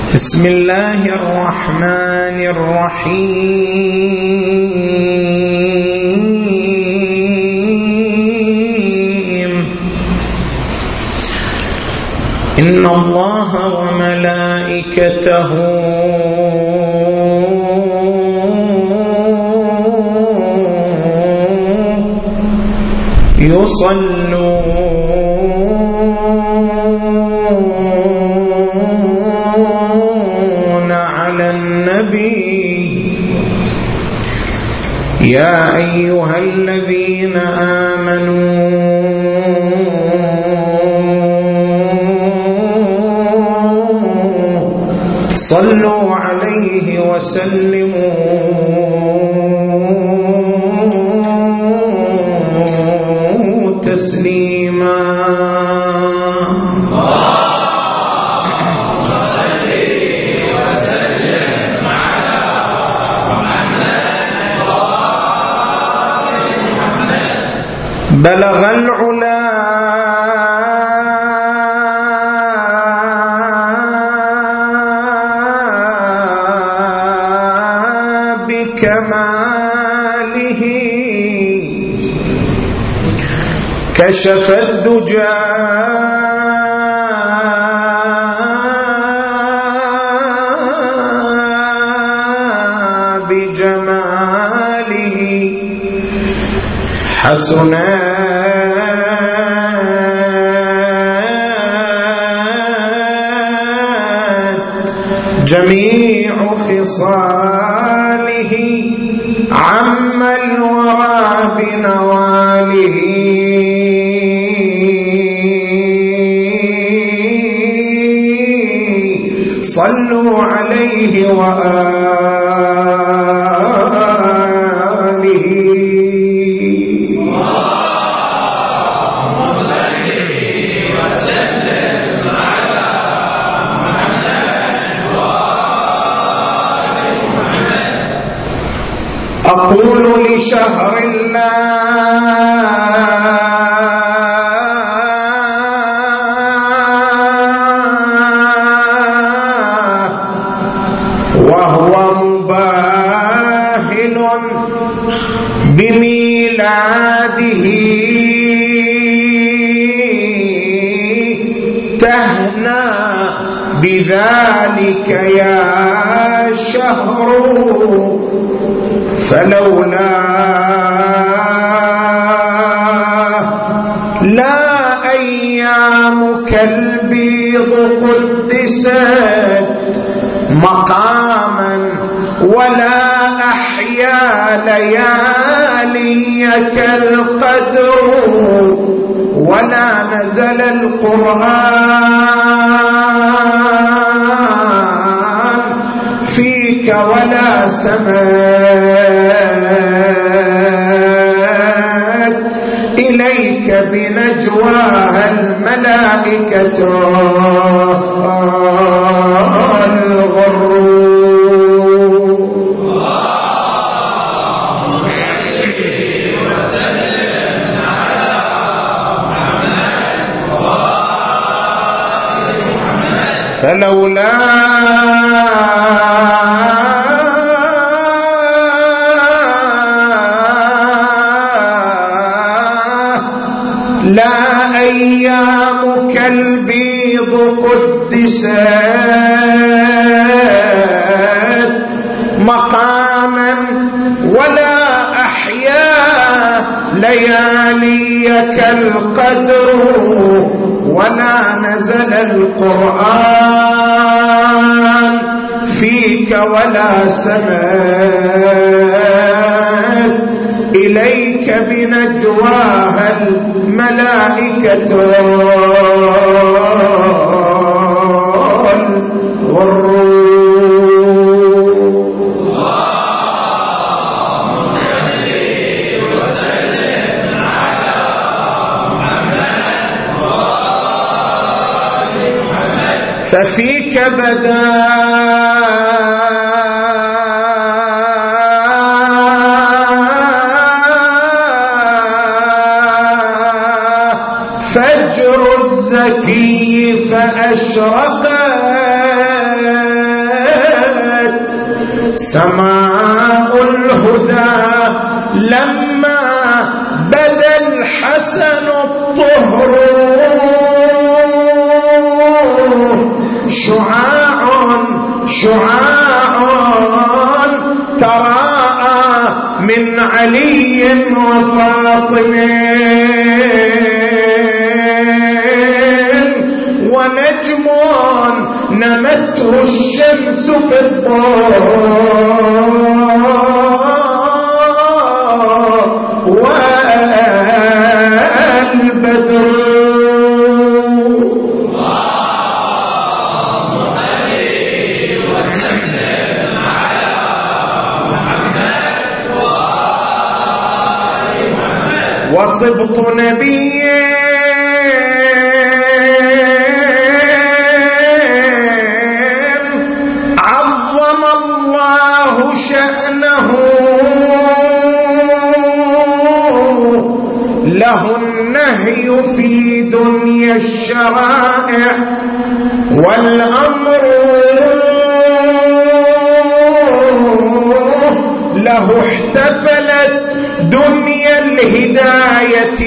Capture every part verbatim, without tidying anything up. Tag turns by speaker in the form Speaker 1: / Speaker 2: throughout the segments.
Speaker 1: بسم الله الرحمن الرحيم إن الله وملائكته يصلون على النبي يا أيها الذين آمنوا صلوا عليه وسلموا تسليما بلغ العلا بكماله كشف الدجى بجماله حسنات جميع خصاله عم الورى بنواله صلوا عليه وآله أقول لشهر الله وهو مباهل بميلاده تهنى بذلك يا شهر فلولا لا أيامك البيض قدست مقاما ولا أحيا لياليك القدر ولا نزل القرآن فيك ولا سمات إليك بنجواها الملائكة الغر فلولا لا أيامك البيض قدست مقاما ولا أحيا لياليك القدر ولا نزل القرآن فيك ولا سمات إليك بنجواها الملائكة ففيك بدا فجر الزكي فأشرقت سماء الهدى لما بدا الحسن الطهر شعاع شعاع تراءى من علي وفاطمة ونجم نمته الشمس في الضوء والبدر وصبط نبي عظم الله شأنه له النهي في دنيا الشرائع والأمر له احتفلت دنيا الهداية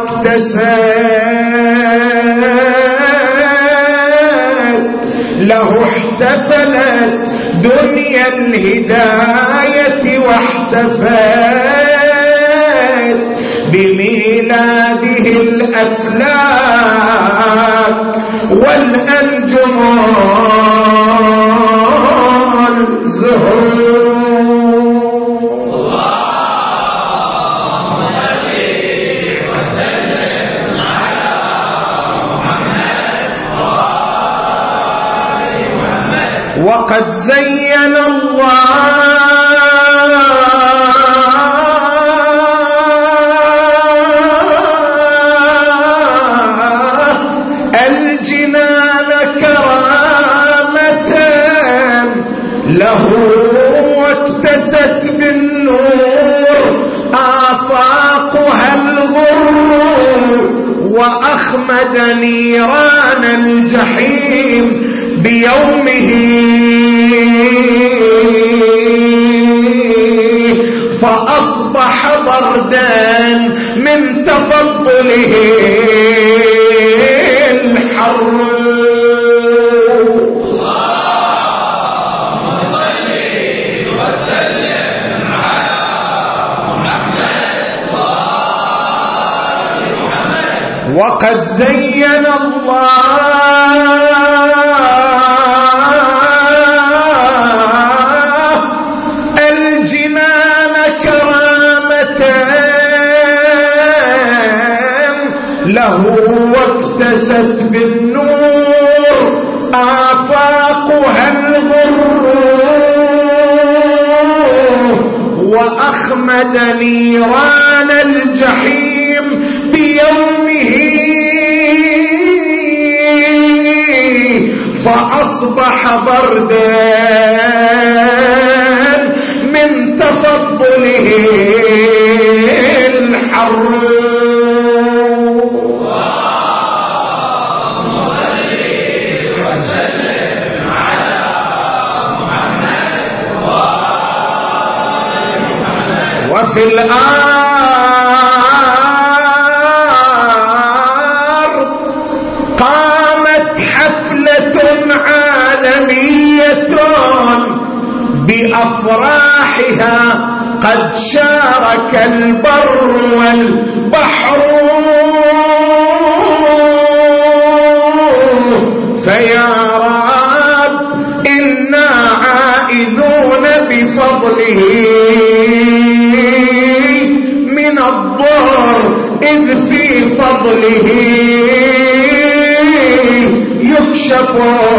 Speaker 1: واكتست له احتفلت دنيا الهداية واحتفت بميلاده الأفلاك والأنجمان زهور وقد زين الله الجنان كرامة له واكتست بالنور آفاقها الغر وأخمد نيران الجحيم بيومه فأصبح بردا من تفضله الحر
Speaker 2: اللهم صل وسلم على محمد وآل محمد.
Speaker 1: وقد زين الله له واكتست بالنور آفاقها الغر وأخمد نيران الجحيم بيومه فأصبح بردا من تفضله الحر وفي الأرض قامت حفلة عالمية بأفراحها قد شارك البر والبحر فيا رب إنا عائذون بفضله من الضر إذ في فضله يكشف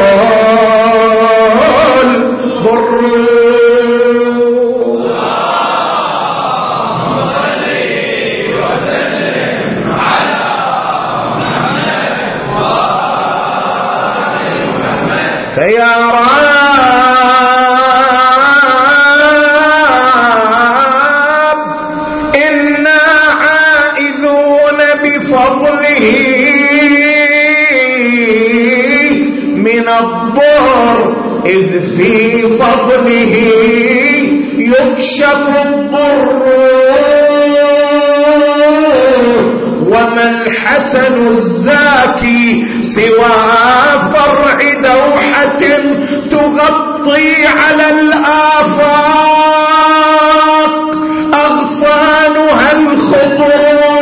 Speaker 1: الضر.
Speaker 2: اللهم صل وسلم على محمد وآل محمد.
Speaker 1: فيا رب إنا عائذون بفضله من الضر إذ في فضله يكشف الضر وما الحسن الزاكي سوى فرع دوحة تغطي على الآفاق أغصانها الخضر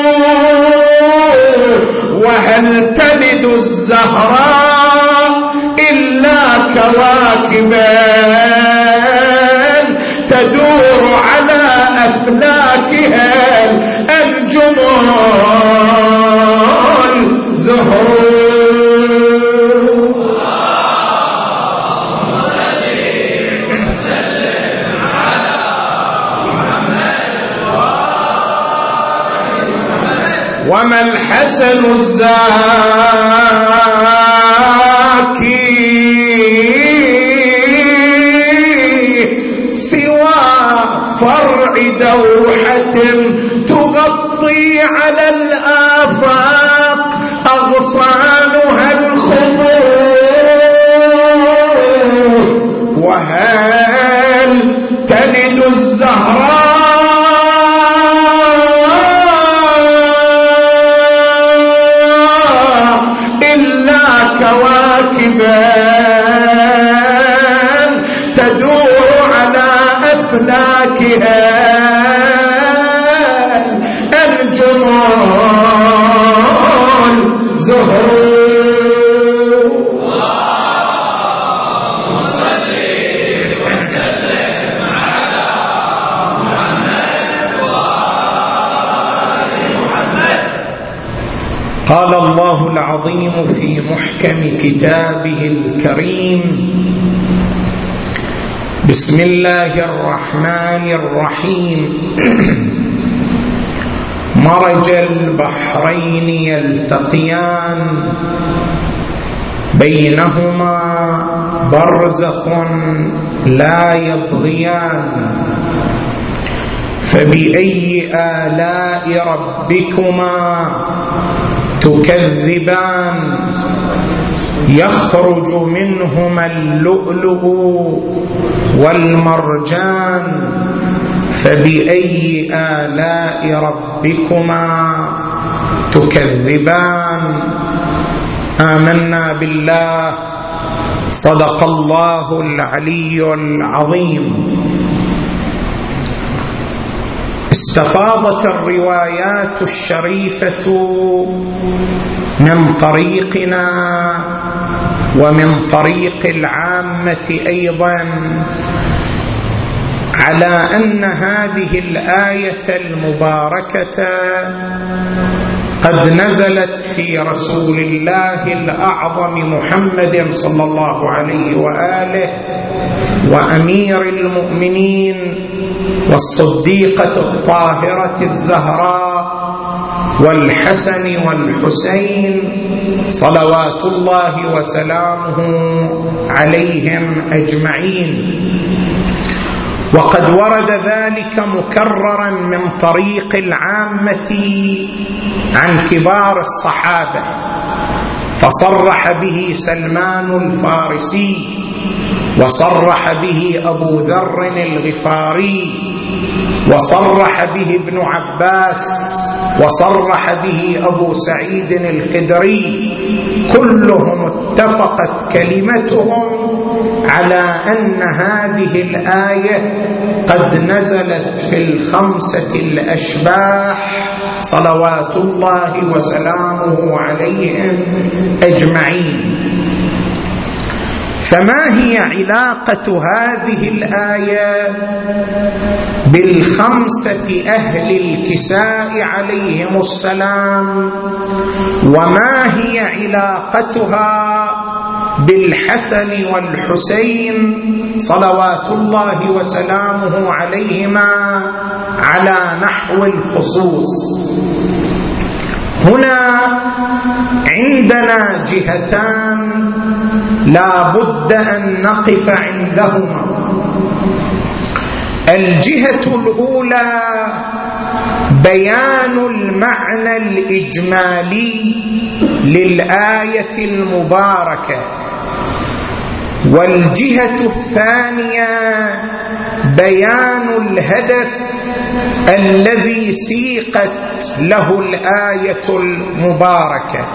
Speaker 1: وهل تلد الزهراء إلا كواكبا تدور على أفلاكها الجمال زهر. وما الحسن الزاكي سوى فرع دوحة تغطي على الآفاق أغصانها الخضر وهل تلد الزهراء تدور على أفلاكها الجمال زهر.
Speaker 2: اللهم صل وسلم على محمد وآل محمد.
Speaker 1: قال الله العظيم في محكم كتابه الكريم: بسم الله الرحمن الرحيم. مرج البحرين يلتقيان بينهما برزخ لا يبغيان فبأي آلاء ربكما تكذبان يخرج منهما اللؤلؤ والمرجان فبأي آلاء ربكما تكذبان. آمنا بالله. صدق الله العلي العظيم. استفاضت الروايات الشريفة من طريقنا ومن طريق العامة أيضا على أن هذه الآية المباركة قد نزلت في رسول الله الأعظم محمد صلى الله عليه وآله وأمير المؤمنين والصديقة الطاهرة الزهراء والحسن والحسين صلوات الله وسلامه عليهم أجمعين. وقد ورد ذلك مكررا من طريق العامة عن كبار الصحابة، فصرح به سلمان الفارسي، وصرح به أبو ذر الغفاري، وصرح به ابن عباس، وصرح به أبو سعيد الخدري. كلهم اتفقت كلمتهم على أن هذه الآية قد نزلت في الخمسة الأشباح صلوات الله وسلامه عليهم أجمعين. فما هي علاقة هذه الآية بالخمسة أهل الكساء عليهم السلام؟ وما هي علاقتها بالحسن والحسين صلوات الله وسلامه عليهما على نحو الخصوص؟ هنا عندنا جهتان لا بد أن نقف عندهما. الجهة الأولى بيان المعنى الإجمالي للآية المباركة، والجهة الثانية بيان الهدف الذي سيقت له الآية المباركة.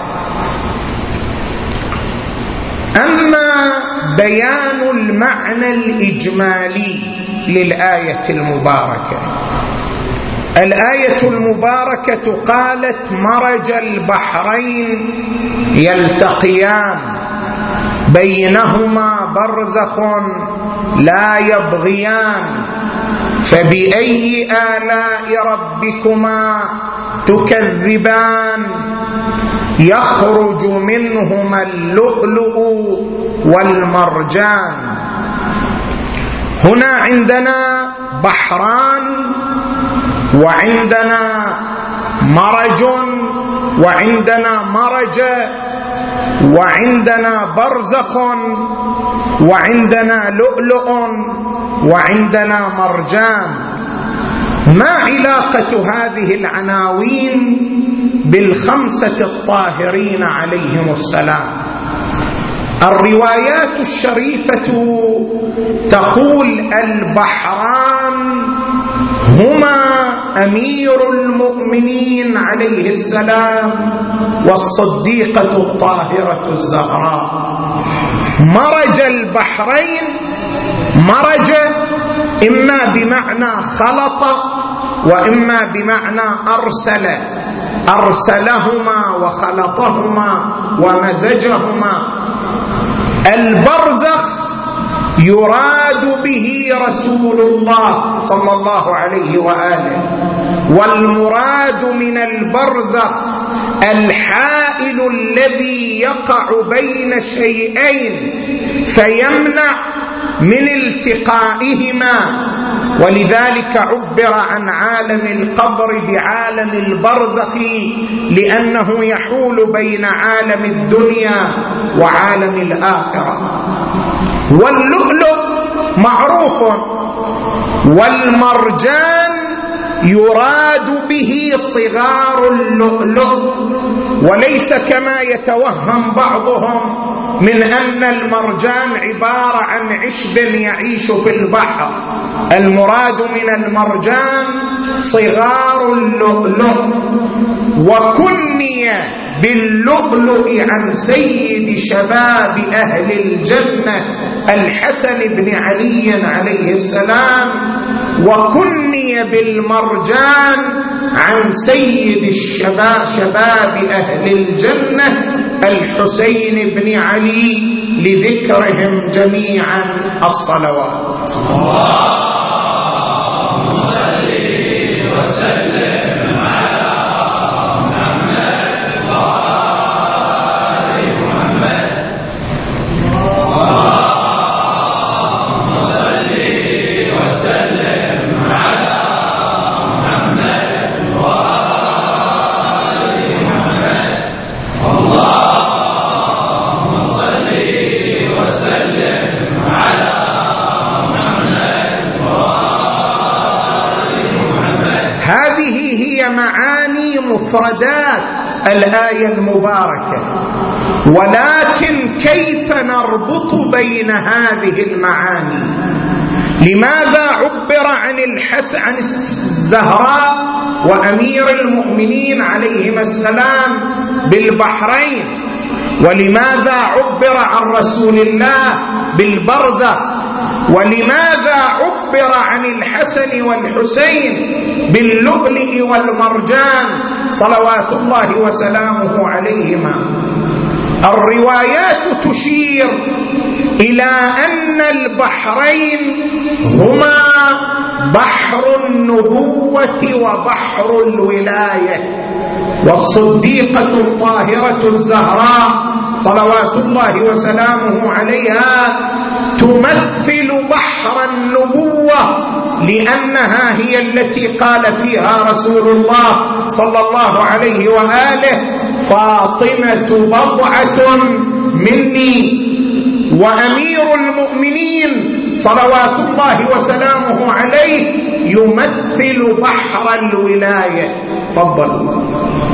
Speaker 1: أما بيان المعنى الإجمالي للآية المباركة، الآية المباركة قالت مرج البحرين يلتقيان بينهما برزخ لا يبغيان فبأي آلاء ربكما تكذبان يخرج منهما اللؤلؤ والمرجان. هنا عندنا بحران وعندنا مرج وعندنا مرج وعندنا برزخ وعندنا لؤلؤ وعندنا مرجان. ما علاقة هذه العناوين بالخمسة الطاهرين عليهم السلام؟ الروايات الشريفة تقول البحران هما أمير المؤمنين عليه السلام والصديقة الطاهرة الزهراء. مرج البحرين، مرج إما بمعنى خلط وإما بمعنى أرسل، أرسلهما وخلطهما ومزجهما. البرزخ يراد به رسول الله صلى الله عليه وآله، والمراد من البرزخ الحائل الذي يقع بين شيئين فيمنع من التقائهما، ولذلك عبر عن عالم القبر بعالم البرزخ لأنه يحول بين عالم الدنيا وعالم الآخرة. واللؤلؤ معروف، والمرجان يراد به صغار اللؤلؤ، وليس كما يتوهم بعضهم من أن المرجان عبارة عن عشب يعيش في البحر. المراد من المرجان صغار اللؤلؤ. وكني باللؤلؤ عن سيد شباب أهل الجنة الحسن بن علي عليه السلام، وكني بالمرجان عن سيد الشباب شباب أهل الجنة الحسين بن علي، لذكرهم جميعا الصلوات.
Speaker 2: اللهم صل وسلم على محمد وآل محمد. اللهم صل وسلم على محمد وآل محمد. اللهم صل وسلم على محمد وآل محمد.
Speaker 1: هذه هي معاني مفردات الآية المباركة، ولكن كيف نربط بين هذه المعاني؟ لماذا عبر عن الحسن عن الزهراء وأمير المؤمنين عليهما السلام بالبحرين؟ ولماذا عبر عن رسول الله بالبرزخ؟ ولماذا عبر عن الحسن والحسين باللؤلؤ والمرجان صلوات الله وسلامه عليهما؟ الروايات تشير إلى أن البحرين هما بحر النبوة وبحر الولاية، والصديقة الطاهرة الزهراء صلوات الله وسلامه عليها تمثل بحر النبوة، لأنها هي التي قال فيها رسول الله صلى الله عليه وآله: فاطمة بضعة مني. وأمير المؤمنين صلوات الله وسلامه عليه يمثل بحر الولاية. فضل.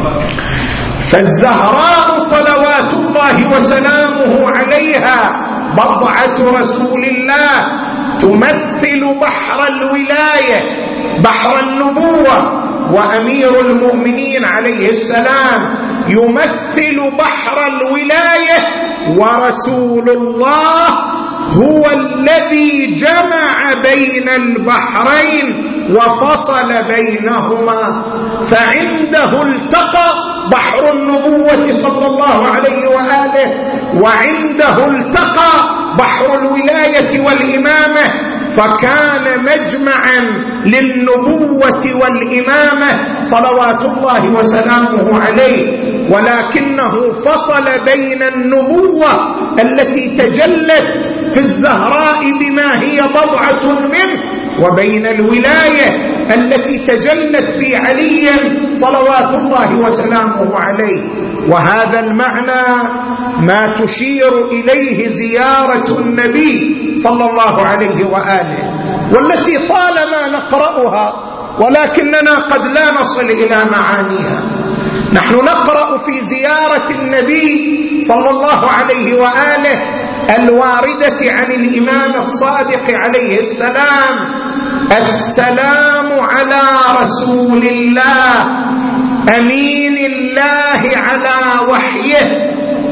Speaker 1: فالزهراء صلوات الله وسلامه عليها بضعة رسول الله، يمثل بحر الولاية بحر النبوة، وأمير المؤمنين عليه السلام يمثل بحر الولاية، ورسول الله هو الذي جمع بين البحرين وفصل بينهما، فعنده التقى بحر النبوة صلى الله عليه وآله، وعنده التقى بحر الولاية والإمامة، فكان مجمعا للنبوة والإمامة صلوات الله وسلامه عليه. ولكنه فصل بين النبوة التي تجلت في الزهراء بما هي بضعة منه، وبين الولاية التي تجلت في علي صلوات الله وسلامه عليه. وهذا المعنى ما تشير إليه زيارة النبي صلى الله عليه وآله، والتي طالما نقرأها ولكننا قد لا نصل إلى معانيها. نحن نقرأ في زيارة النبي صلى الله عليه وآله الواردة عن الإمام الصادق عليه السلام: السلام على رسول الله أمين الله على وحيه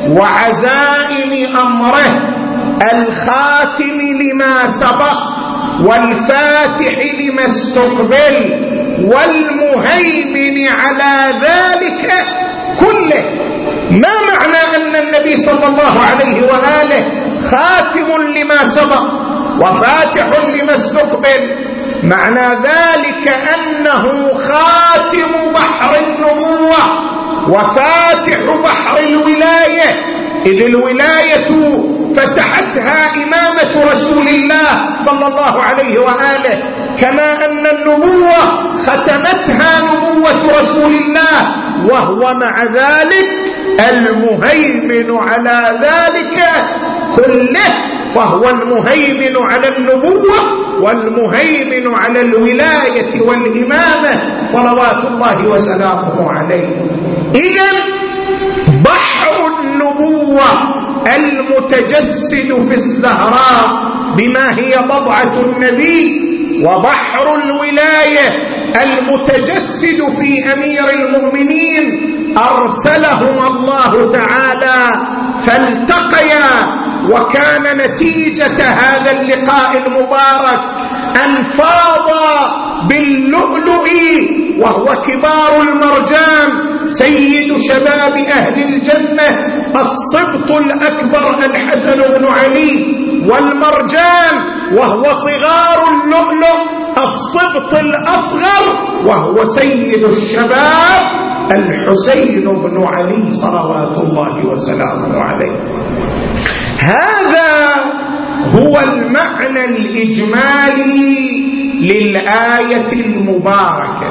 Speaker 1: وعزائم أمره، الخاتم لما سبق والفاتح لما استقبل والمهيمن على ذلك كله. ما معنى أن النبي صلى الله عليه وآله خاتم لما سبق وفاتح لما استقبل؟ معنى ذلك أنه خاتم بحر النبوة وفاتح بحر الولاية، إذ الولاية فتحتها إمامة رسول الله صلى الله عليه وآله، كما أن النبوة ختمتها نبوة رسول الله، وهو مع ذلك المهيمن على ذلك كله، فهو المهيمن على النبوة والمهيمن على الولاية والإمامة صلوات الله وسلامه عليه. إذن بحر النبوة المتجسد في الزهراء بما هي بضعة النبي، وبحر الولاية المتجسد في أمير المؤمنين أرسلهما الله تعالى فالتقيا، وكان نتيجة هذا اللقاء المبارك أن فاض باللؤلؤ وهو كبار المرجان سيد شباب أهل الجنة الصبط الأكبر الحسن بن علي، والمرجان وهو صغار اللؤلؤ الصبط الأصغر وهو سيد الشباب الحسين بن علي صلوات الله وسلامه عليه. هذا هو المعنى الإجمالي للآية المباركة.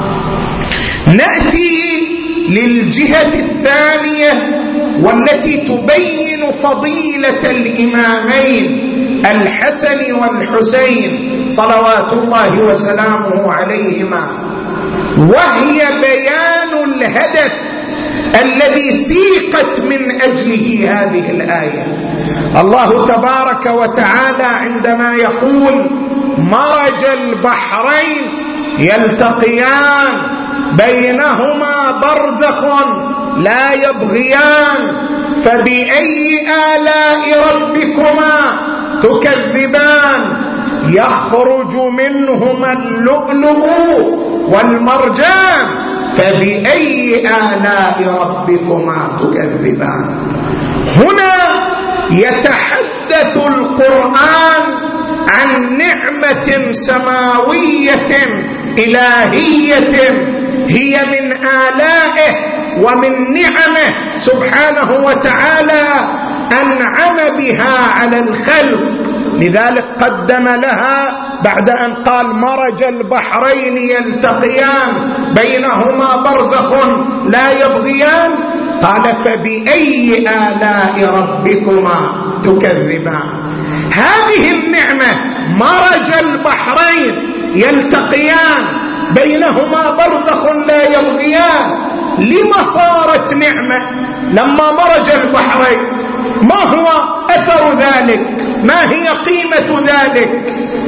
Speaker 1: نأتي للجهة الثانية والتي تبين فضيلة الإمامين الحسن والحسين صلوات الله وسلامه عليهما، وهي بيان الهدف الذي سيقت من أجله هذه الآية. الله تبارك وتعالى عندما يقول مرج البحرين يلتقيان بينهما برزخ لا يبغيان فبأي آلاء ربكما تكذبان يخرج منهما اللؤلؤ والمرجان فبأي آلاء ربكما تكذبان. هنا يتحدث القرآن عن نعمة سماوية إلهية هي من آلائه ومن نعمه سبحانه وتعالى أنعم بها على الخلق، لذلك قدم لها بعد أن قال مرج البحرين يلتقيان بينهما برزخ لا يبغيان قال فبأي آلاء ربكما تكذبان. هذه النعمة مرج البحرين يلتقيان بينهما برزخ لا يبغيان، لما صارت نعمة لما مرج البحرين؟ ما هو أثر ذلك؟ ما هي قيمة ذلك؟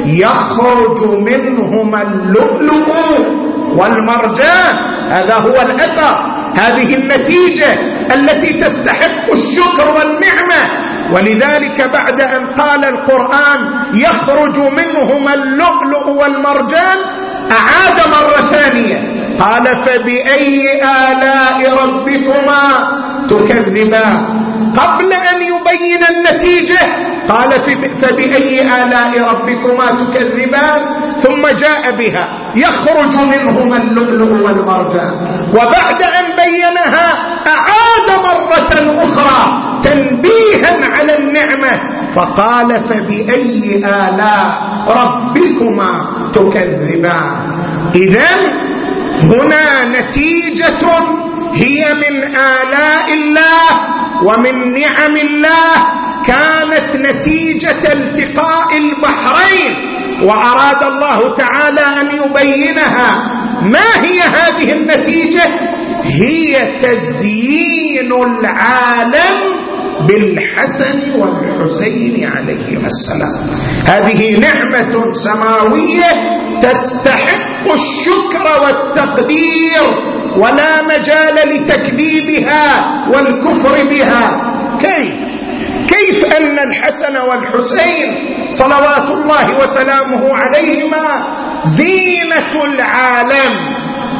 Speaker 1: يخرج منهما اللؤلؤ والمرجان. هذا هو الأثر، هذه النتيجة التي تستحق الشكر والنعمة. ولذلك بعد أن قال القرآن يخرج منهما اللؤلؤ والمرجان أعاد مرة ثانية قال فبأي آلاء ربكما تكذبان. قبل أن يبين النتيجة قال فبأي آلاء ربكما تكذبان، ثم جاء بها يخرج منهما اللؤلؤ والمرجان، وبعد أن بينها أعاد مرة أخرى تنبيها على النعمة فقال فبأي آلاء ربكما تكذبان. إذن هنا نتيجة هي من آلاء الله ومن نعم الله، كانت نتيجة التقاء البحرين، وأراد الله تعالى أن يبينها. ما هي هذه النتيجة؟ هي تزيين العالم بالحسن والحسين عليهما السلام. هذه نعمة سماوية تستحق الشكر والتقدير، ولا مجال لتكذيبها والكفر بها. كيف؟ كيف أن الحسن والحسين صلوات الله وسلامه عليهما زينة العالم؟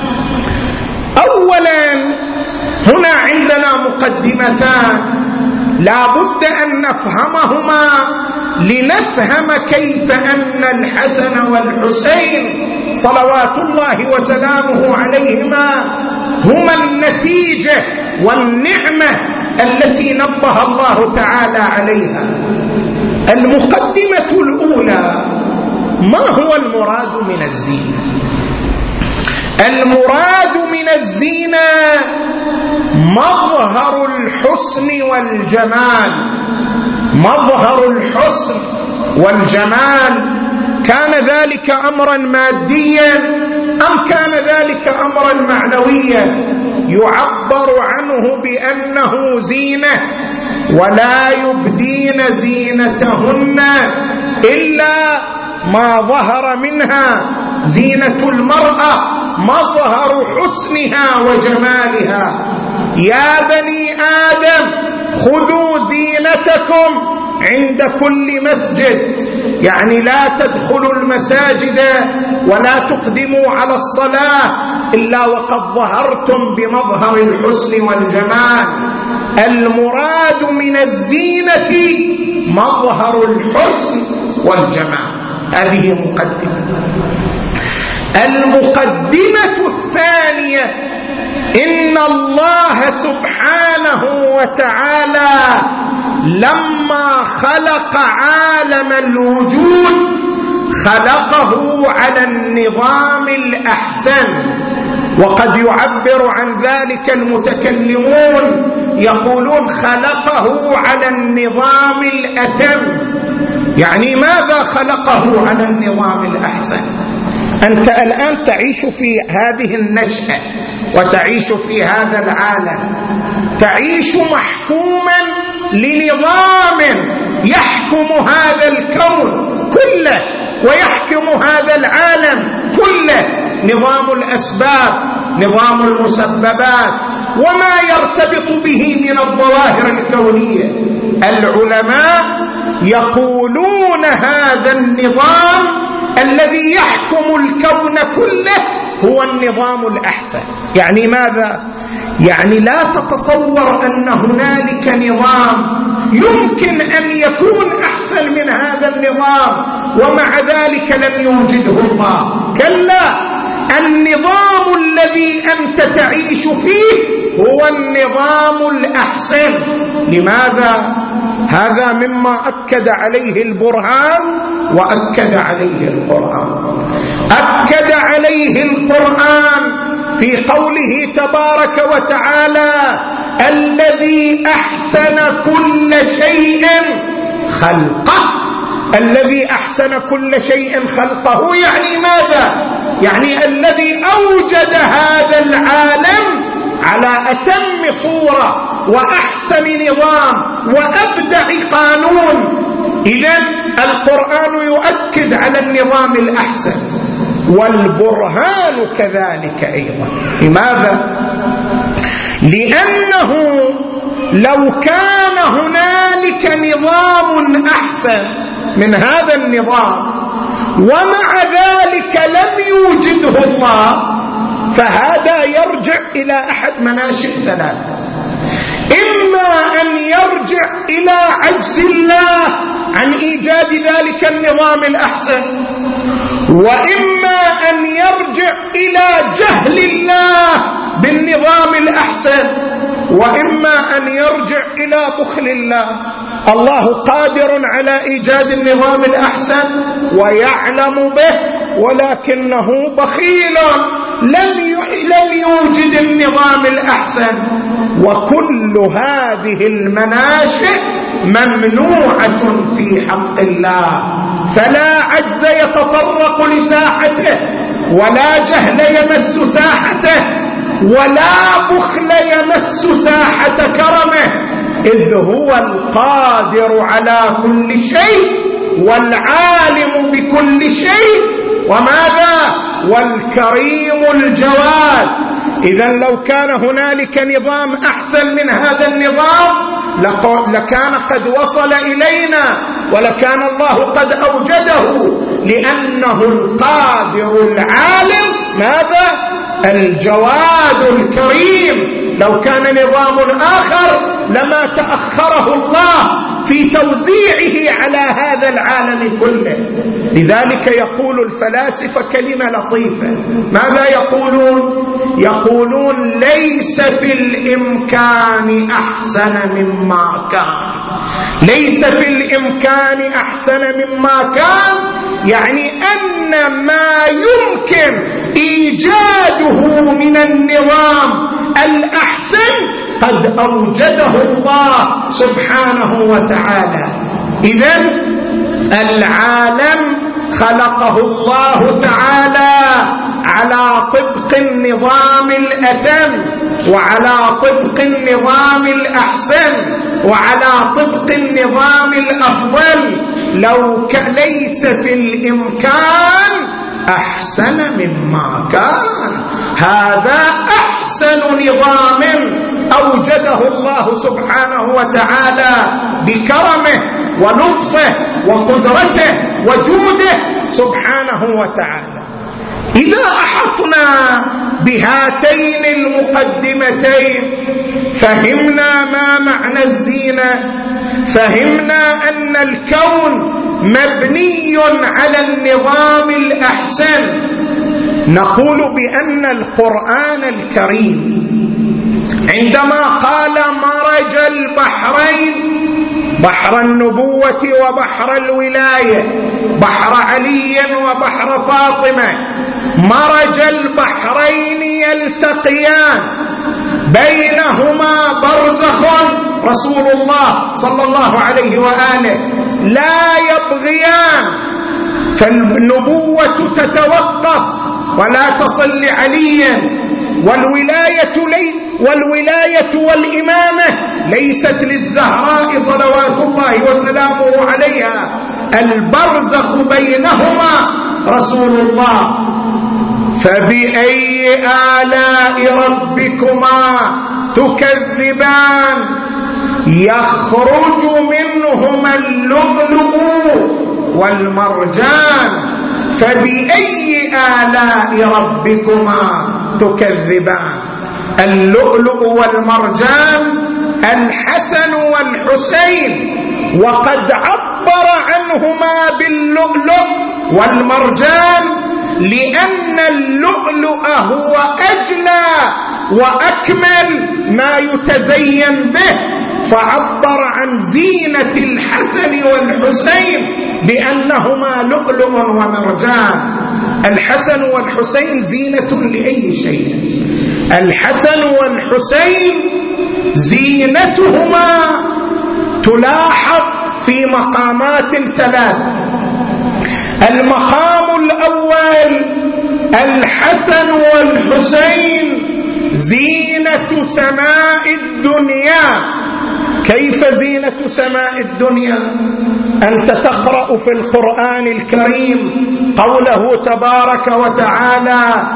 Speaker 1: أولا هنا عندنا مقدمتان لا بد أن نفهمهما لنفهم كيف أن الحسن والحسين صلوات الله وسلامه عليهما هما النتيجة والنعمة التي نبه الله تعالى عليها. المقدمة الأولى: ما هو المراد من الزينة؟ المراد من الزينة مظهر الحسن والجمال. مظهر الحسن والجمال، كان ذلك أمرا ماديا أم كان ذلك أمرا معنويا؟ يعبر عنه بأنه زينة، ولا يبدين زينتهن إلا ما ظهر منها. زينة المرأة مظهر حسنها وجمالها. يا بني آدم خذوا زينتكم عند كل مسجد، يعني لا تدخلوا المساجد ولا تقدموا على الصلاة إلا وقد ظهرتم بمظهر الحسن والجمال. المراد من الزينة مظهر الحسن والجمال. هذه مقدمة. المقدمة الثانية: إن الله سبحانه وتعالى لما خلق عالم الوجود خلقه على النظام الأحسن، وقد يعبر عن ذلك المتكلمون يقولون خلقه على النظام الأتم. يعني ماذا خلقه على النظام الأحسن؟ أنت الآن تعيش في هذه النشأة وتعيش في هذا العالم، تعيش محكوما لنظام يحكم هذا الكون كله ويحكم هذا العالم كله، نظام الأسباب، نظام المسببات، وما يرتبط به من الظواهر الكونية. العلماء يقولون هذا النظام الذي يحكم الكون كله هو النظام الأحسن. يعني ماذا؟ يعني لا تتصور أن هنالك نظام يمكن أن يكون أحسن من هذا النظام ومع ذلك لم يوجده الله. كلا، النظام الذي أنت تعيش فيه هو النظام الأحسن. لماذا؟ هذا مما أكد عليه البرهان وأكد عليه القرآن. أكد عليه القرآن في قوله تبارك وتعالى: الذي أحسن كل شيء خلقه. الذي أحسن كل شيء خلقه يعني ماذا؟ يعني الذي أوجد هذا العالم على أتم صورة وأحسن نظام وأبدع قانون. إذن القرآن يؤكد على النظام الأحسن، والبرهان كذلك أيضا. لماذا؟ لأنه لو كان هنالك نظام أحسن من هذا النظام ومع ذلك لم يوجده الله، فهذا يرجع إلى أحد مناشئ ثلاثة: إما أن يرجع إلى عجز الله عن إيجاد ذلك النظام الأحسن، وإما أن يرجع إلى جهل الله بالنظام الأحسن، وإما أن يرجع إلى بخل الله. الله قادر على إيجاد النظام الأحسن ويعلم به، ولكنه بخيل لم يوجد النظام الأحسن. وكل هذه المناشئ ممنوعة في حق الله، فلا عجز يتطرق لساحته، ولا جهل يمس ساحته، ولا بخل يمس ساحة كرمه، إذ هو القادر على كل شيء والعالم بكل شيء. وماذا؟ والكريم الجواد. إذن لو كان هنالك نظام أحسن من هذا النظام لكان قد وصل إلينا، ولكان الله قد أوجده، لأنه القادر العالم. ماذا؟ الجواد الكريم. لو كان نظام آخر لما تأخره الله في توزيعه على هذا العالم كله. لذلك يقول الفلاسفة كلمة لطيفة. ماذا يقولون؟ يقولون ليس في الإمكان أحسن مما كان. ليس في الإمكان أحسن مما كان، يعني أن ما يمكن إيجاده من النظام الأحسن قد أوجده الله سبحانه وتعالى. إذن العالم خلقه الله تعالى على طبق النظام الأتم، وعلى طبق النظام الأحسن، وعلى طبق النظام الأفضل. لو ليس في الإمكان أحسن مما كان. هذا أحسن نظام أوجده الله سبحانه وتعالى بكرمه ولطفه وقدرته وجوده سبحانه وتعالى. إذا أحطنا بهاتين المقدمتين فهمنا ما معنى الزينة، فهمنا أن الكون مبني على النظام الأحسن. نقول بأن القرآن الكريم عندما قال مرج البحرين، بحر النبوة وبحر الولاية، بحر علي وبحر فاطمة، مرج البحرين يلتقيان بينهما برزخ، رسول الله صلى الله عليه وآله لا يبغيان، فالنبوة تتوقف ولا تصل لعلي، والولاية, لي والولاية والإمامة ليست للزهراء صلوات الله وسلامه عليها، البرزخ بينهما رسول الله. فبأي آلاء ربكما تكذبان يخرج منهما اللؤلؤ والمرجان. فبأي آلاء ربكما تكذبان. اللؤلؤ والمرجان الحسن والحسين، وقد عبر عنهما باللؤلؤ والمرجان لأن اللؤلؤ هو أجلى وأكمل ما يتزين به، فعبر عن زينة الحسن والحسين بأنهما لؤلؤ ومرجان. الحسن والحسين زينة لأي شيء. الحسن والحسين زينتهما تلاحظ في مقامات ثلاث. المقام الأول الحسن والحسين زينة سماء الدنيا. كيف زينة سماء الدنيا؟ أنت تقرأ في القرآن الكريم قوله تبارك وتعالى: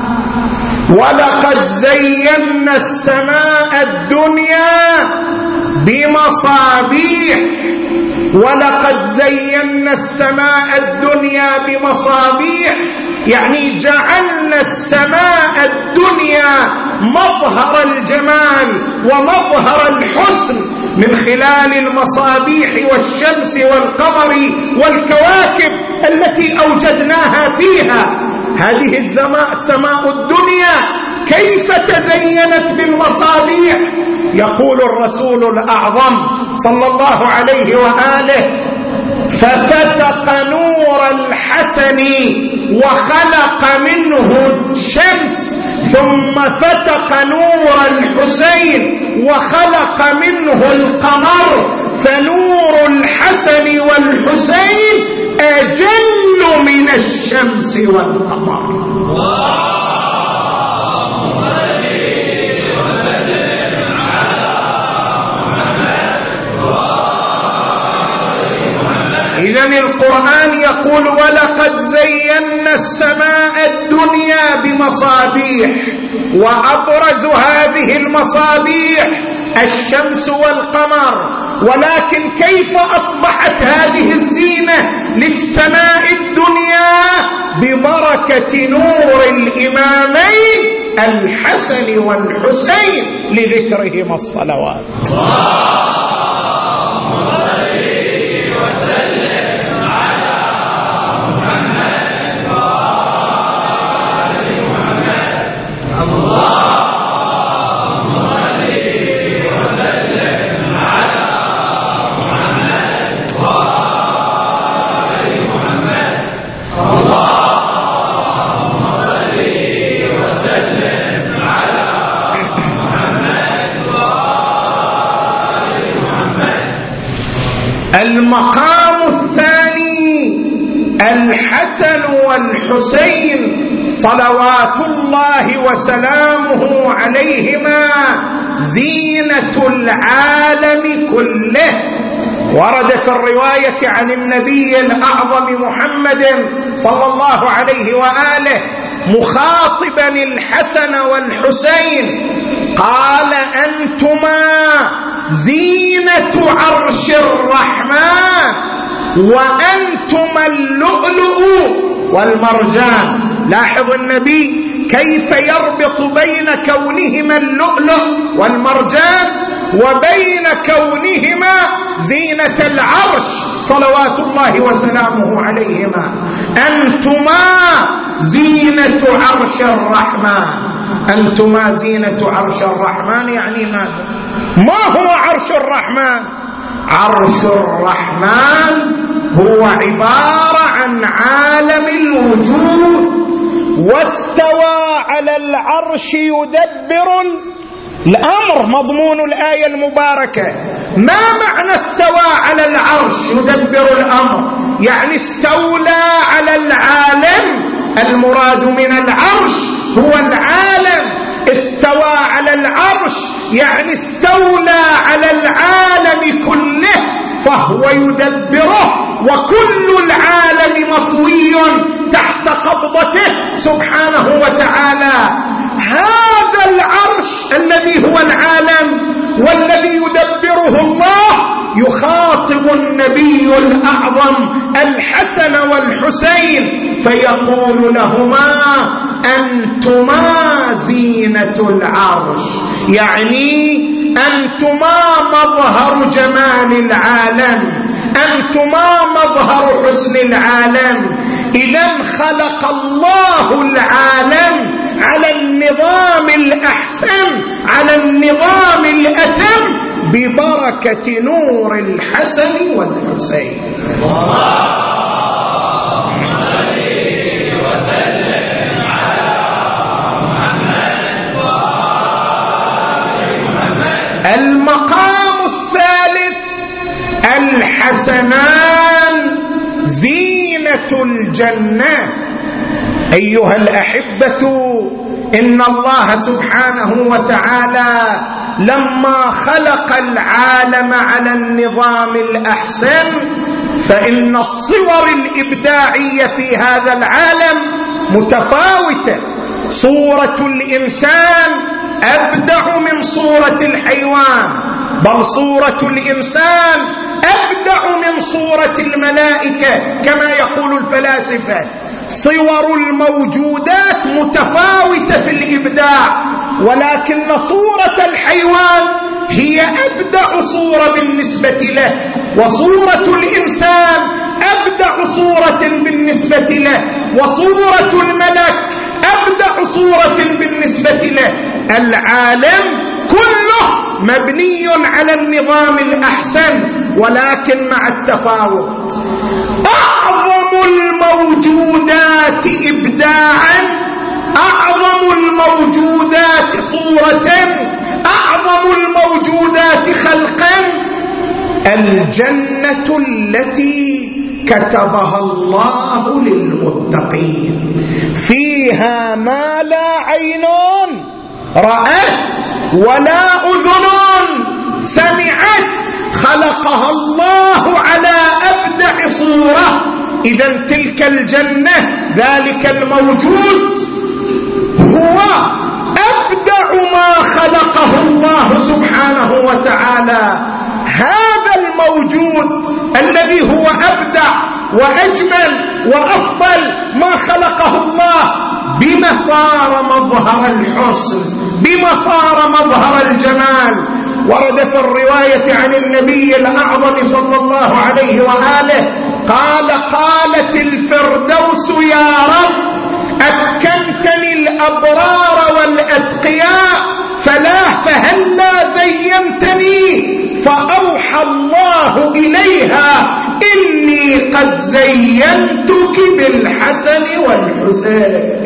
Speaker 1: ولقد زينا السماء الدنيا بمصابيح. ولقد زينا السماء الدنيا بمصابيح يعني جعلنا السماء الدنيا مظهر الجمال ومظهر الحسن من خلال المصابيح والشمس والقمر والكواكب التي أوجدناها فيها. هذه السماء السماء الدنيا كيف تزينت بالمصابيح؟ يقول الرسول الأعظم صلى الله عليه وآله: ففتق نور الحسن وخلق منه الشمس، ثم فتق نور الحسين وخلق منه القمر، فنور الحسن والحسين أجل من الشمس والقمر. إذن القرآن يقول: ولقد زينا السماء الدنيا بمصابيح، وأبرز هذه المصابيح الشمس والقمر. ولكن كيف أصبحت هذه الزينة للسماء الدنيا؟ ببركة نور الإمامين الحسن والحسين لذكرهما الصلوات. المقام الثاني الحسن والحسين صلوات الله وسلامه عليهما زينة العالم كله. ورد في الرواية عن النبي الأعظم محمد صلى الله عليه وآله مخاطبا الحسن والحسين قال: أنتما زينة عرش الرحمن وأنتما اللؤلؤ والمرجان. لاحظ النبي كيف يربط بين كونهما اللؤلؤ والمرجان وبين كونهما زينة العرش صلوات الله وسلامه عليهما. أنتما زينة عرش الرحمن. أنتما زينة عرش الرحمن يعني ماذا؟ ما هو عرش الرحمن؟ عرش الرحمن هو عبارة عن عالم الوجود، واستوى على العرش يدبر الأمر. مضمون الآية المباركة. ما معنى استوى على العرش يدبر الأمر؟ يعني استولى على العالم. المراد من العرش هو العالم. استوى على العرش يعني استولى على العالم كله فهو يدبره، وكل العالم مطوي تحت قبضته سبحانه وتعالى. هذا العرش الذي هو العالم والذي يدبره الله يخاطب النبي الأعظم الحسن والحسين فيقول لهما: أنتما زينة العرش، يعني أنتما مظهر جمال العالم، أنتما مظهر حسن العالم. إذن خلق الله العالم على النظام الأحسن، على النظام الأتم، ببركة نور الحسن والحسين. المقام الثالث الحسنان زينة الجنة. أيها الأحبة، إن الله سبحانه وتعالى لما خلق العالم على النظام الأحسن فإن الصور الإبداعية في هذا العالم متفاوتة. صورة الإنسان أبدع من صورة الحيوان، بل صورة الإنسان أبدع من صورة الملائكة كما يقول الفلاسفة. صور الموجودات متفاوتة في الإبداع، ولكن صورة الحيوان هي أبدع صورة بالنسبة له، وصورة الإنسان أبدع صورة بالنسبة له، وصورة الملك أبدع صورة بالنسبة له. العالم كله مبني على النظام الأحسن، ولكن مع التفاوت. أعظم الموجودات إبداعا، أعظم الموجودات صورة، أعظم الموجودات خلقا الجنة التي كتبها الله للمتقين، فيها ما لا عين رأت ولا أذن سمعت، خلقها الله على أبدع صورة. إذن تلك الجنة، ذلك الموجود هو أبدع ما خلقه الله سبحانه وتعالى. هذا الموجود الذي هو أبدع وأجمل وأفضل ما خلقه الله، بما صار مظهر الحسن، بما صار مظهر الجمال. ورد في الرواية عن النبي الأعظم صلى الله عليه وآله قال: قالت الفردوس يا رب أسكنتني الأبرار والأتقياء، فلا فهلا زينتني؟ فأوحى الله إليها: إني قد زينتك بالحسن والحسين.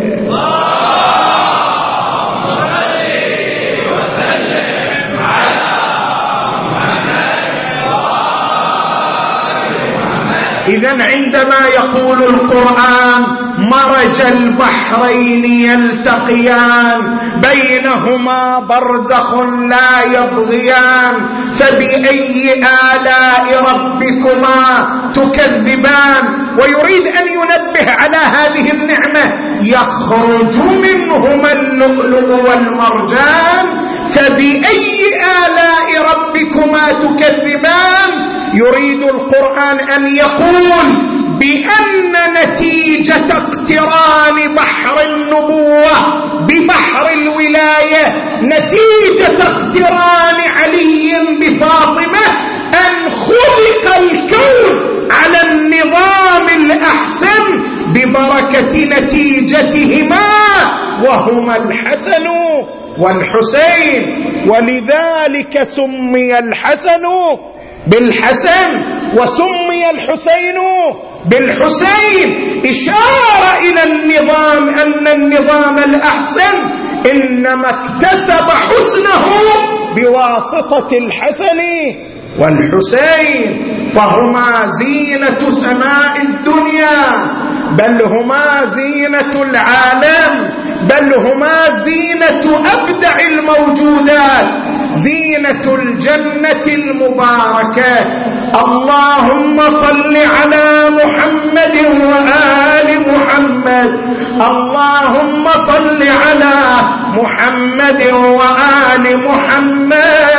Speaker 1: إذن عندما يقول القرآن: مرج البحرين يلتقيان بينهما برزخ لا يبغيان، فبأي آلاء ربكما تكذبان. ويريد أن ينبه على هذه النعمة: يخرج منهما اللؤلؤ والمرجان، فبأي آلاء ربكما تكذبان. يريد القرآن أن يقول بأن نتيجة اقتران بحر النبوة ببحر الولاية، نتيجة اقتران علي بفاطمة، أن خلق الكون على النظام الأحسن ببركة نتيجتهما، وهما الحسن والحسين. ولذلك سمي الحسن بالحسن وسمي الحسين بالحسين، إشارة إلى النظام، أن النظام الأحسن إنما اكتسب حسنه بواسطة الحسن والحسين، فهما زينة سماء الدنيا، بل هما زينة العالم، بل هما زينة أبدع الموجودات، زينة الجنة المباركة. اللهم صل على محمد وآل محمد، اللهم صل على محمد وآل محمد.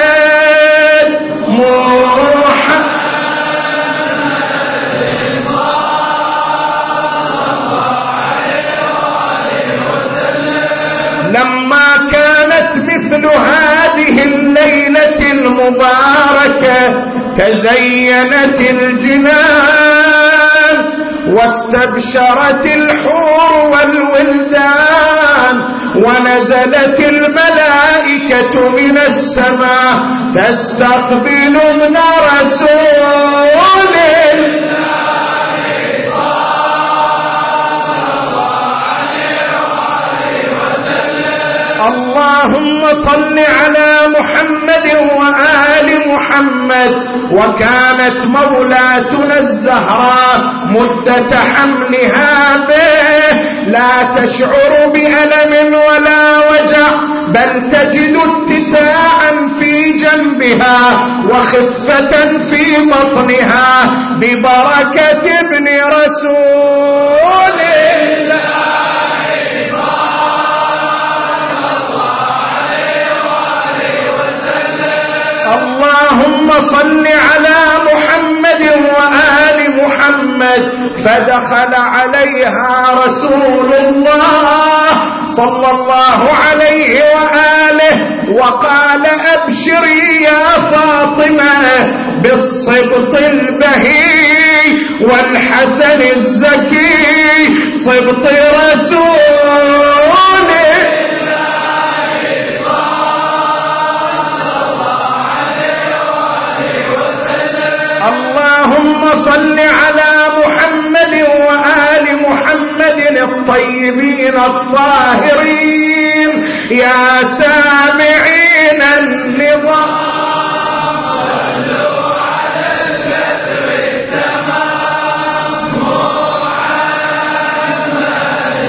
Speaker 1: محمد لما كانت مثل هذه الليلة المباركة تزينت الجنان واستبشرت الحور والولدان، ونزلت الملائكة من السماء تستقبل ابن رسول الله. اللهم صل على محمد وآل محمد. وكانت مولاتنا الزهراء مدة حملها به لا تشعر بألم ولا وجع، بل تجد اتساعا في جنبها وخفة في بطنها ببركة ابن رسول الله. اللهم صل على محمد وآل محمد. فدخل عليها رسول الله صلى الله عليه وآله وقال أبشري يا فاطمة بالصبط البهي والحسن الزكي صبط رسول. اللهم صل على محمد وآل محمد الطيبين الطاهرين. يا سامعين النظام صلوا على البدر التمام محمد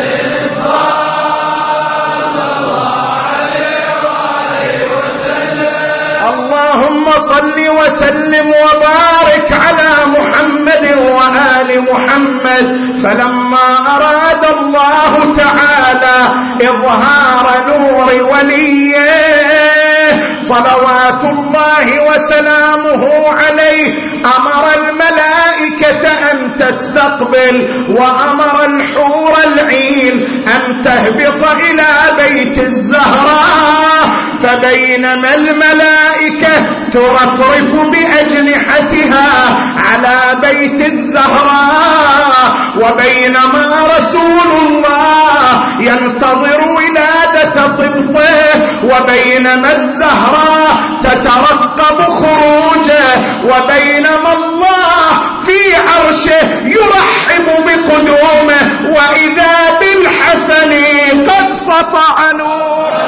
Speaker 1: صلى الله عليه وآله وسلم. اللهم صل وسلم وبارك على محمد وآل محمد. فلما أراد الله تعالى إظهار نور وليه صلوات الله وسلامه عليه أمر الملائكة أن تستقبل وأمر الحور العين أن تهبط إلى بيت الزهراء. فبينما الملائكة ترفرف بأجنحتها على بيت الزهراء وبينما رسول الله ينتظر ولادة صبطه وبينما الزهراء تترقب خروجه وبينما الله في عرشه يرحب بقدومه وإذا بالحسن قد سطع نوره.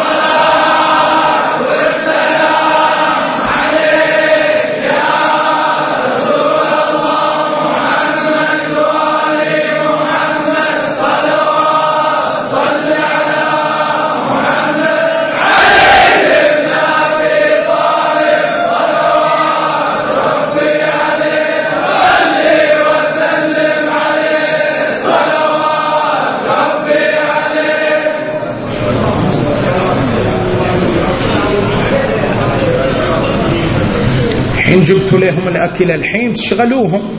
Speaker 1: إن جبت لهم الأكل الحين تشغلوهم.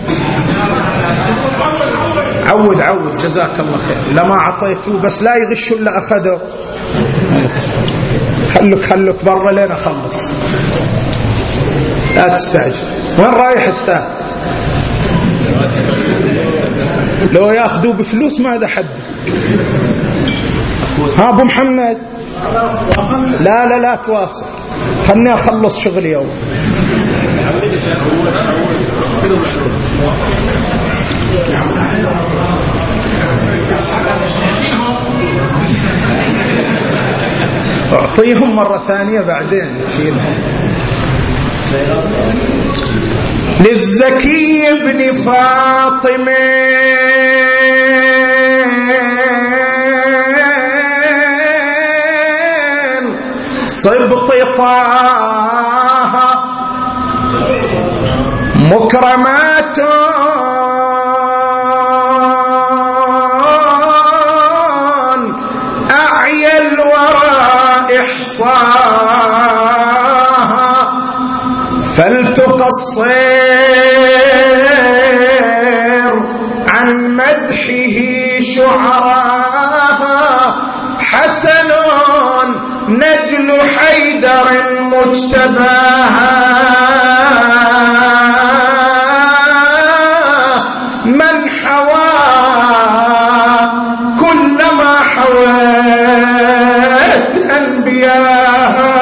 Speaker 1: عود عود جزاك الله خير. لما عطيته بس لا يغشوا إلا أخذوا. خلوك خلوك برا لين أخلص. لا تستعجل. وين رايح استاذ؟ لو ياخذوا بفلوس ماذا حد. ها أبو محمد لا لا لا تواصل خلني أخلص شغلي يوم. أعطيهم مرة ثانية بعدين شيلهم. للزكي بن فاطمة صبط طه مكرمات أعيا الورى إحصاها فلتقصر عن مدحه شعراها حسن نجل حيدر مجتباها من حوى كل ما حوت أنبياها.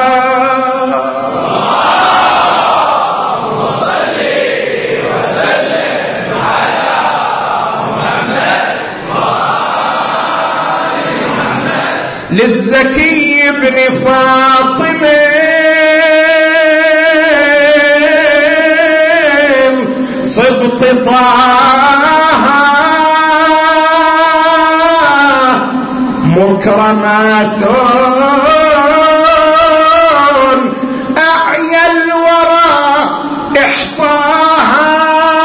Speaker 1: للزكي بن فاطمة صبط طه مكرمات أعيا الورى إحصاها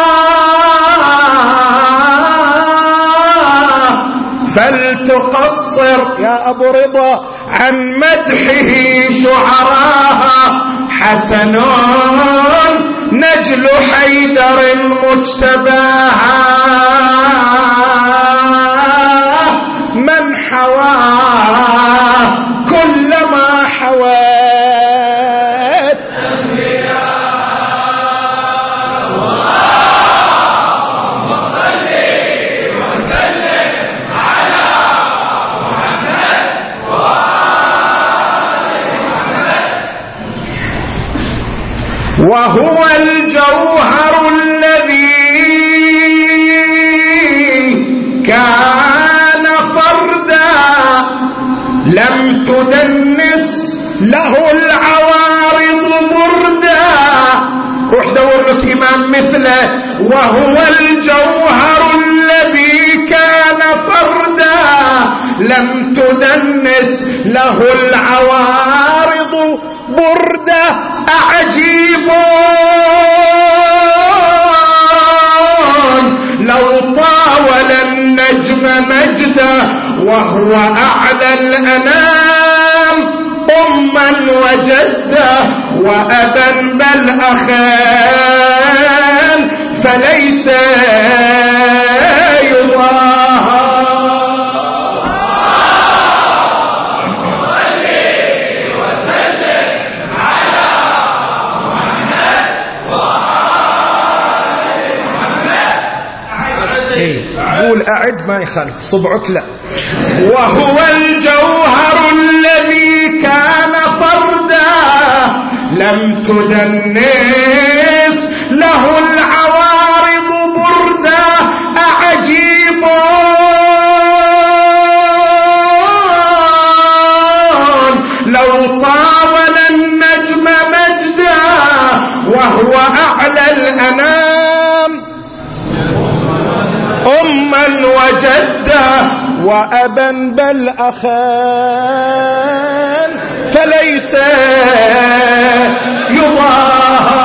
Speaker 1: فلتقصر يا أبو رضا عن مدحه شعراها حسن نجل حيدر مجتباها من حواه كل ما حوات وهو الجوهر الذي كان فردا لم تدنس له العوارض بردا. روح دور له إمام مثله. وهو الجوهر الذي كان فردا لم تدنس له العوارض بردا. أعجيب لو طاول النجم مجدا وهو أعلى الأنام أما وجدا وأبا بل أخان فليس يضاهى. قول أعد ما يخالف صبعك لا. وهو الجوهر الذي كان فردا لم تدنس له العوارض بردا. أعجيب لو طاول النجم مجدا وهو أعلى الأنام أما وجدا وأبا بل أخان فليس يضاهى.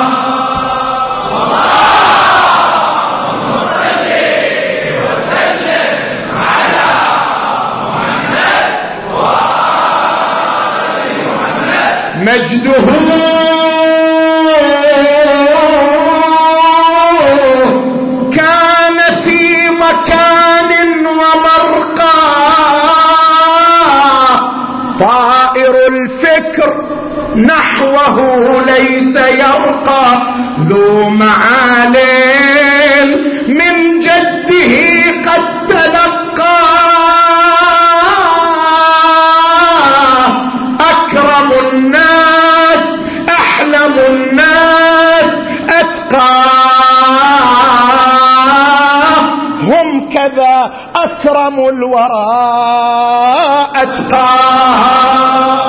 Speaker 1: مجده كان في مكان ومرقى طائر الفكر نحوه ليس يرقى ذو معال من جده قد تلقى أكرم الناس أحلم الناس أتقى هم كذا أكرم الورى أتقاها.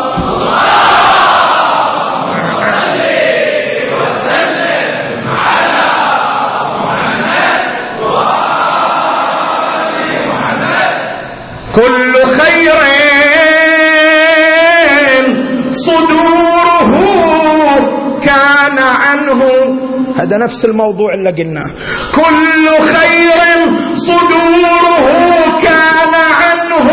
Speaker 1: كل خير صدوره كان عنه. هذا نفس الموضوع اللي قلناه. كل خير صدوره كان عنه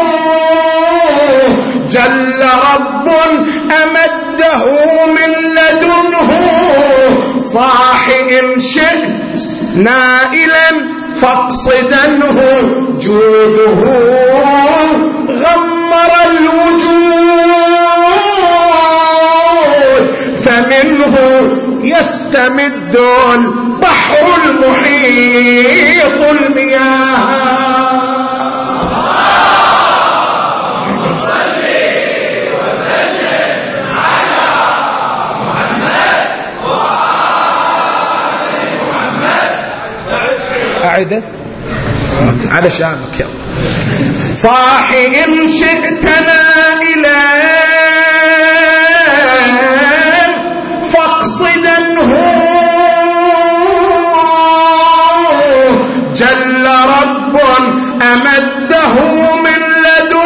Speaker 1: جل رب أمده من لدنه. صاح إن شئت نائلا فاقصدنه جوده غمر الوجود فمنه يستمد البحر المحيط المياه. أعده على شامك يلا. صاح إن شئت نائلا فاقصدنه جل رب أمده من لدنه.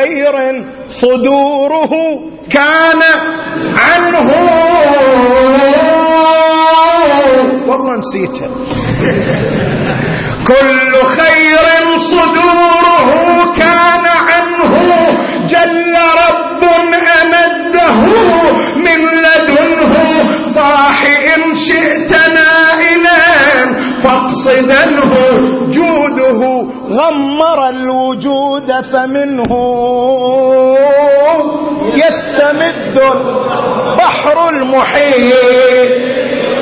Speaker 1: خير صدوره كان عنه. والله نسيتها. كل خير صدوره كان عنه، جل رب أمده من لدنه. صاح إن شئت نائلا فاقصدنه، جوده غمر الوجود فمنه يستمد البحر المحيط.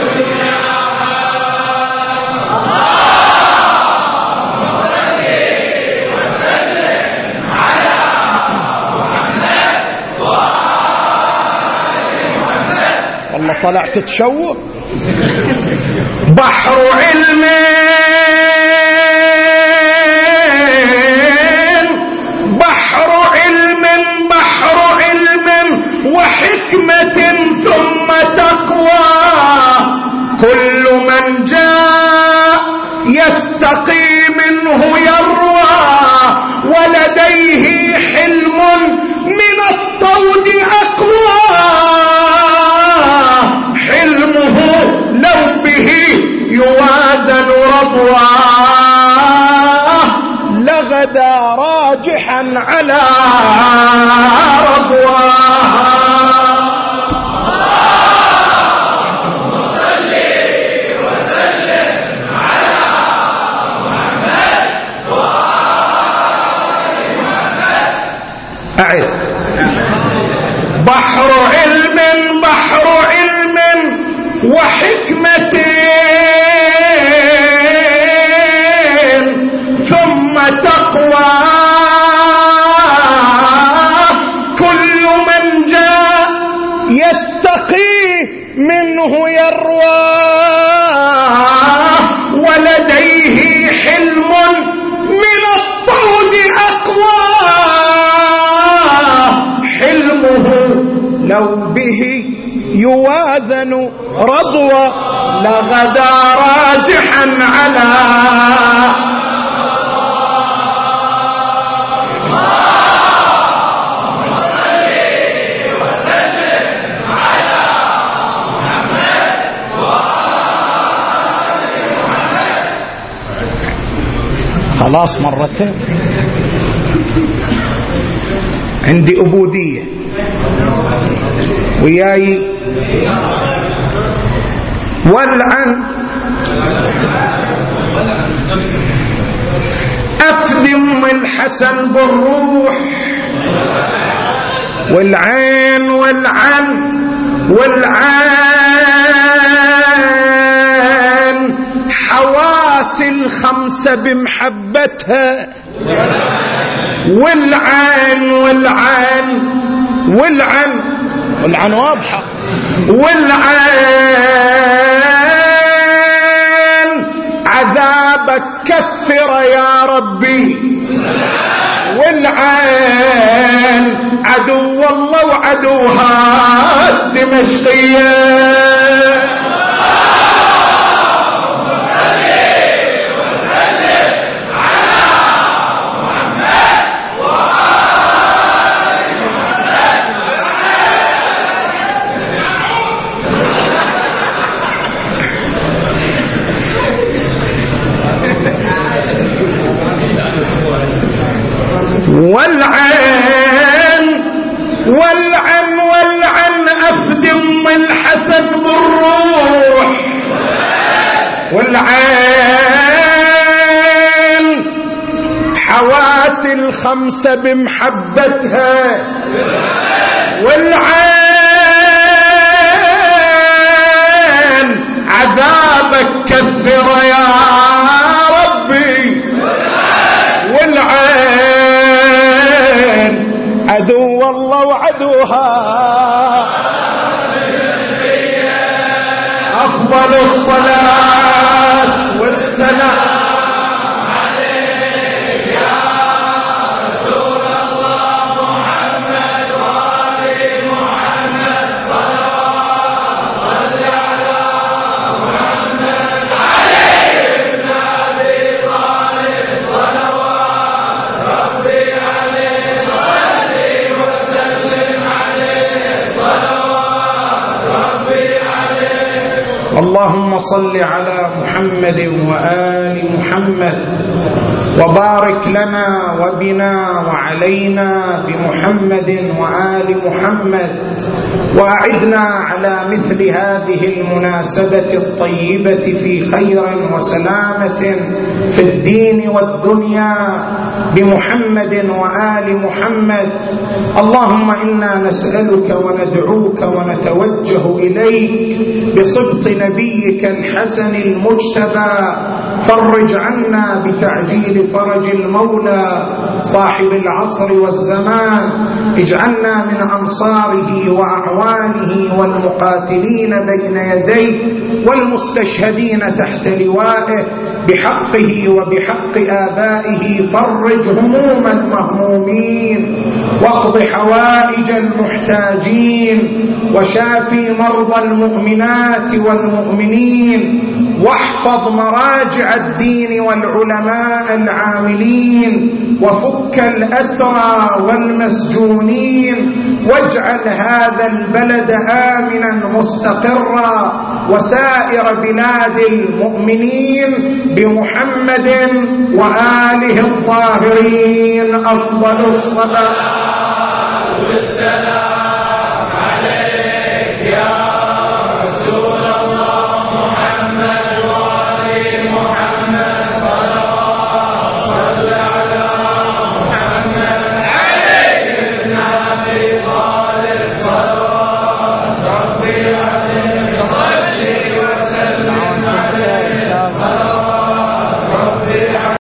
Speaker 1: والله طلعت تشوق. بحر علم بحر علم بحر علم وحكمة ثم تقوى. كل من جاء يستقي منه يروى، ولديه حلم من الطود أقوى. حلمه لو به يوازن رضواه، لغدا راجحا على رضواه. أعد. بحر علم بحر علم وحكمة ثم تقوى. كل من جاء يستقي منه يروى، ولديه حلم من الطود أقوى. حلمه لو به يوازن رضوى، لغدا راجحا على خلاص مرتين. عندي عبودية وياي والعن أفدم الحسن بالروح، والعين والعن والعين حواس الخمسة بمحبتها. والعين والعين والعن والعن واضحة. والعين عذابك كثر يا ربي. والعين عدو الله وعدوها الدمشقية. والعين والعن والعن أفدم الحسن بالروح. والعين حواس الخمسة بمحبتها. والعين عذابك كثر يا ربي. والعين عدو الله وعدوها. أفضل الصلاة والسلام عليك يا رسول الله محمد وآل محمد. اللهم صل على محمد وآل محمد وبارك لنا وبنا وعلينا بمحمد وآل محمد، وأعدنا على مثل هذه المناسبة الطيبة في خير وسلامة في الدين والدنيا بمحمد وآل محمد. اللهم إنا نسألك وندعوك ونتوجه إليك بصدق نبيك الحسن المجتبى، فرج عنا بتعجيل فرج المولى صاحب العصر والزمان، اجعلنا من أنصاره وأعوانه والمقاتلين بين يديه والمستشهدين تحت لوائه بحقه وبحق آبائه. فرج هموم المهمومين واقض حوائج المحتاجين وشافي مرضى المؤمنات والمؤمنين، واحفظ مراجع الدين والعلماء العاملين، وفك الأسرى والمسجونين، واجعل هذا البلد آمنا مستقرا وسائر بلاد المؤمنين بمحمد وآله الطاهرين. أفضل الصلاة والسلام